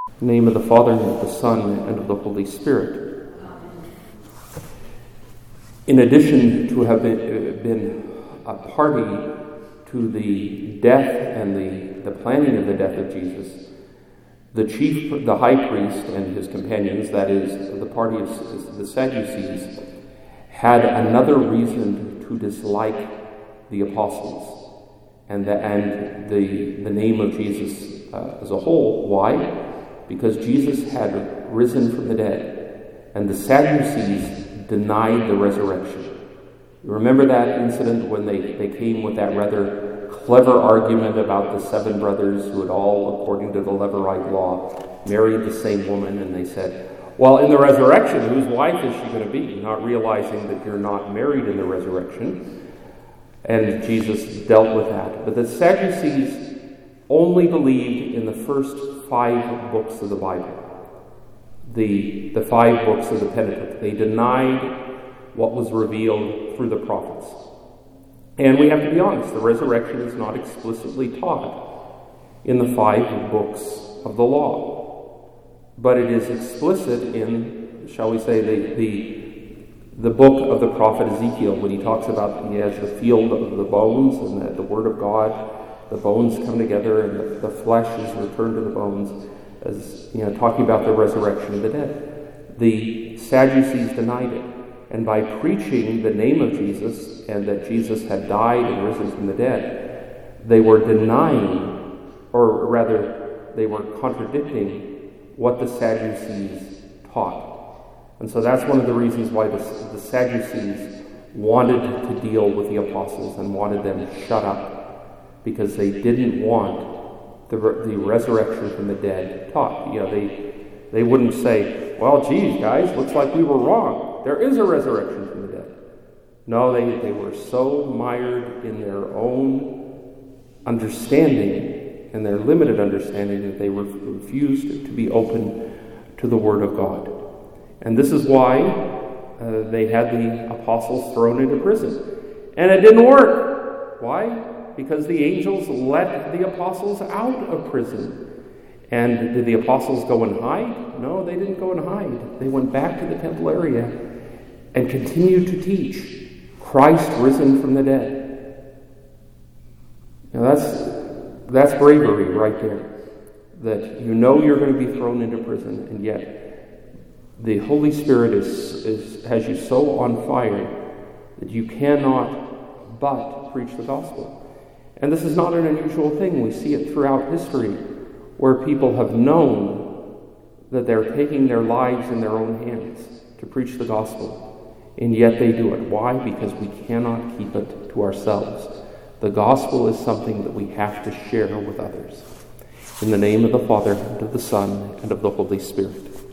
In the name of the Father, and of the Son, and of the Holy Spirit. In addition to have been a party to the death and the planning of the death of Jesus, the high priest and his companions, that is, the party of the Sadducees, had another reason to dislike the apostles and the name of Jesus as a whole. Why? Because Jesus had risen from the dead, and the Sadducees denied the resurrection. You remember that incident when they came with that rather clever argument about the 7 brothers who had all, according to the Levirate law, married the same woman, and they said, well, in the resurrection, whose wife is she going to be? Not realizing that you're not married in the resurrection. And Jesus dealt with that. But the Sadducees only believed in the first 5 books of the Bible, the 5 books of the Pentateuch. They denied what was revealed through the prophets. And we have to be honest, the resurrection is not explicitly taught in the 5 books of the law, but it is explicit in, shall we say, the book of the prophet Ezekiel, when he talks about he has the field of the bones and that the word of God, the bones come together and the flesh is returned to the bones, as talking about the resurrection of the dead. The Sadducees denied it, and by preaching the name of Jesus and that Jesus had died and risen from the dead, they were denying, or rather, they were contradicting what the Sadducees taught. And so that's one of the reasons why the Sadducees wanted to deal with the apostles and wanted them shut up, because they didn't want the resurrection from the dead taught. They wouldn't say, well, geez, guys, looks like we were wrong. There is a resurrection from the dead. No, they were so mired in their own understanding and their limited understanding that they refused to be open to the Word of God. And this is why they had the apostles thrown into prison. And it didn't work. Why? Because the angels let the apostles out of prison. And did the apostles go and hide? No, they didn't go and hide. They went back to the temple area and continued to teach Christ risen from the dead. Now that's bravery right there. That you're going to be thrown into prison, and yet the Holy Spirit has you so on fire that you cannot but preach the gospel. And this is not an unusual thing. We see it throughout history, where people have known that they're taking their lives in their own hands to preach the gospel, and yet they do it. Why? Because we cannot keep it to ourselves. The gospel is something that we have to share with others. In the name of the Father, and of the Son, and of the Holy Spirit.